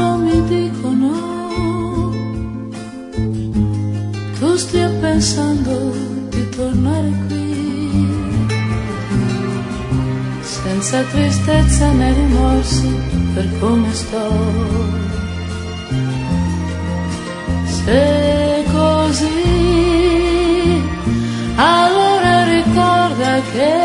quando mi dicono tu stia pensando di tornare qui, senza tristezza né rimorsi per come sto. Se così, allora ricorda che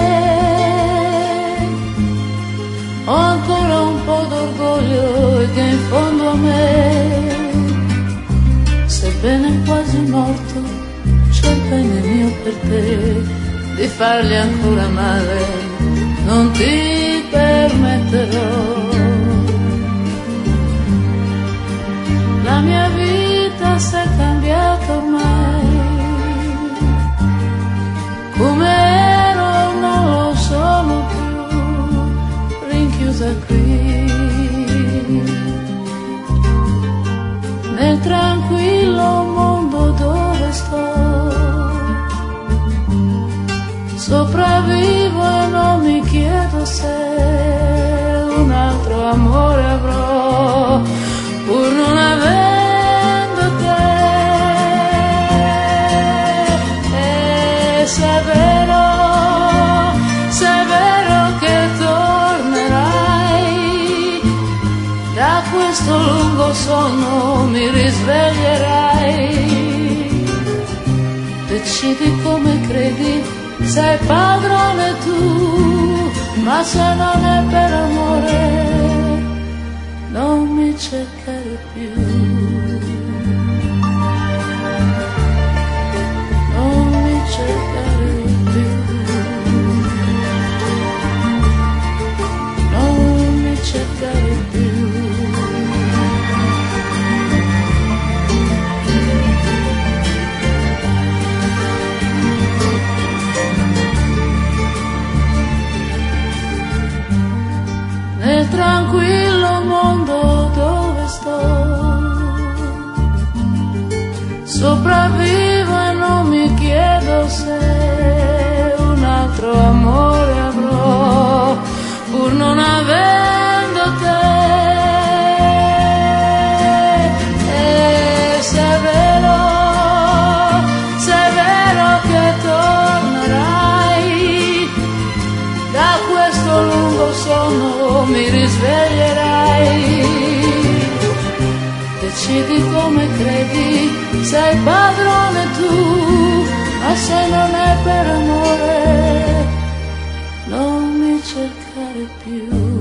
ho ancora un po' d'orgoglio e che in fondo a me, sebbene quasi morto, c'è il bene mio per te. Di fargli ancora male non ti permetterò. La mia vita si è cambiata ormai, come ero non lo sono più, rinchiusa qui nel tranquillo mondo dove sto. Sopravvivo e non mi chiedo se un altro amore avrò, pur non avendo te. E se è vero che tornerai, da questo lungo sonno mi risveglierai. Decidi come credi, sei padrone tu, ma se non è per amore non mi cercare più. Non mi cercare più. Non mi cercare più. Nel tranquillo mondo dove sto, sopravvivo e non mi chiedo se un altro amore avrò, pur non avendo te. E se è vero che tornerai, da questo lungo sonno mi risveglierai. Decidi come credi, sei padrone tu, ma se non è per amore non mi cercare più.